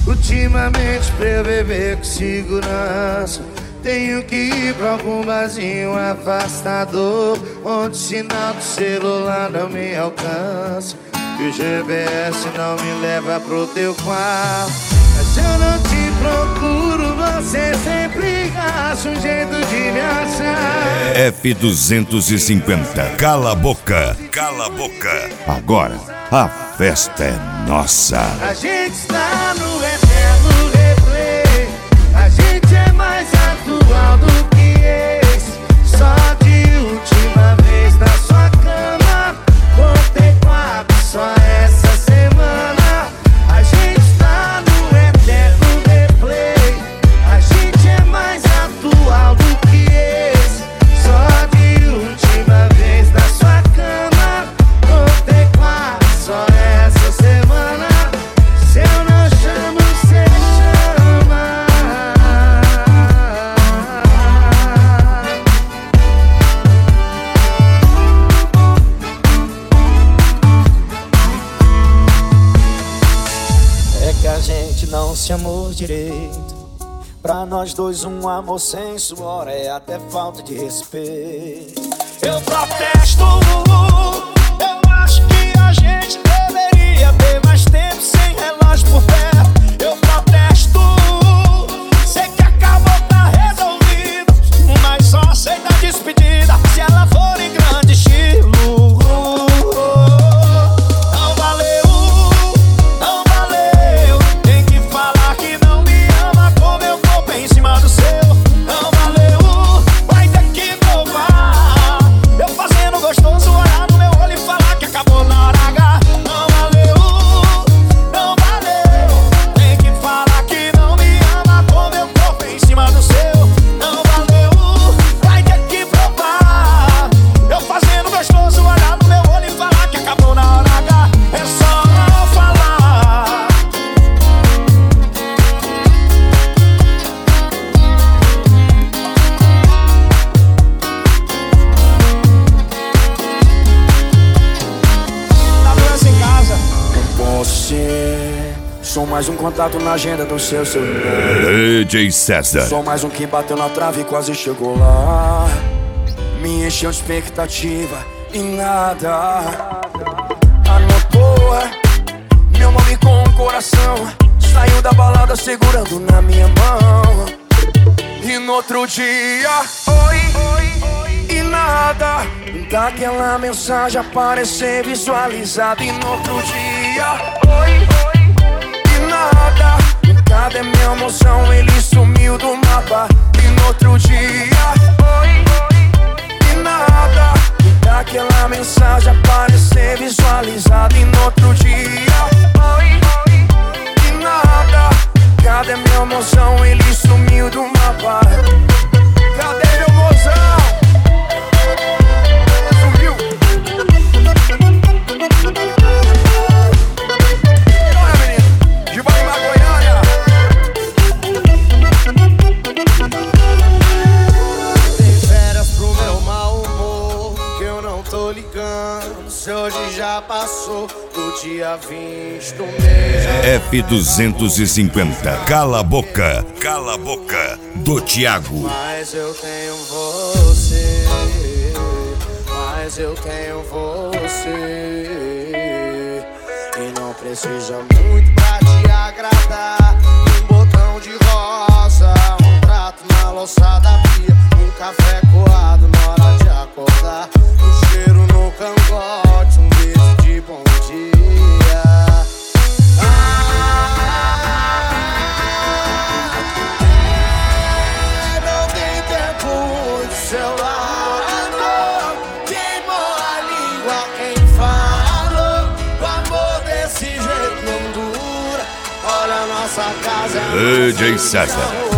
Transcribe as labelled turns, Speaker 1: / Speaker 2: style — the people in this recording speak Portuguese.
Speaker 1: Ultimamente pra eu beber com segurança, tenho que ir pra algum barzinho afastador, onde o sinal do celular não me alcança, e o GPS não me leva pro teu quarto. Mas eu não te procuro, você sempre acha um jeito de me achar.
Speaker 2: F250, cala a boca, cala a boca. Agora a festa é nossa.
Speaker 1: A gente está no eterno replay, a gente é mais atual do que ex. Só de última vez na sua cama, contei 4 só essa semana. A gente está no eterno replay, a gente é mais atual do que ex. Só de última vez na sua cama, contei 4 só essa semana. Se eu não chamo, cê chama.
Speaker 3: É que a gente não se amou direito. Pra nós dois um amor sem suor é até falta de respeito. Eu protesto, eu acho que a gente deveria ter mais tempo sem relógio por perto. Eu protesto, sei que acabou, tá resolvido, mas só aceita a despedida se ela for em grande estilo. Não valeu, não valeu. Tem que falar que não me ama com meu corpo em cima do seu. Não valeu, vai ter que provar. Eu fazendo gostoso, olhar no meu olho e falar que acabou na hora H. Não valeu, não valeu. Tem que falar que não me ama com meu corpo em cima do seu. Não valeu, vai ter que provar. Eu fazendo gostoso, olhar no meu olho e falar que acabou na hora H. É só não falar. Tá doença em casa? Não posso ser. Sou mais um contato na agenda do seu celular.
Speaker 2: DJ César.
Speaker 3: Sou mais um que bateu na trave e quase chegou lá. Me encheu de expectativa e nada. Anotou meu nome com o coração. Saiu da balada segurando na minha mão. E no outro dia, oi, e nada. Daquela mensagem aparecer visualizada. E no outro dia, oi, e nada. Cadê minha emoção? Ele sumiu do mapa. E no outro dia, oi, e nada. Daquela mensagem aparecer visualizada. E no outro dia, oi, e nada. Cadê minha emoção? Ele sumiu do mapa. Cadê meu mozão? Sumiu. Olha, menino, de Bahia, Goiânia.
Speaker 1: Dei férias pro meu mau humor, que eu não tô ligando se hoje já passou do dia 20 do mês.
Speaker 2: F250, cala a boca, do Thiago.
Speaker 1: Mas eu tenho você, mas eu tenho você. E não precisa muito pra te agradar. Um botão de rosa, um prato na louça da pia, um café coado na hora de acordar, um cheiro no cangote, um beijo de bom dia. Não tem tempo de seu lado, queimou a língua quem falou. O amor desse jeito não dura. Olha a nossa casa,
Speaker 2: DJ César.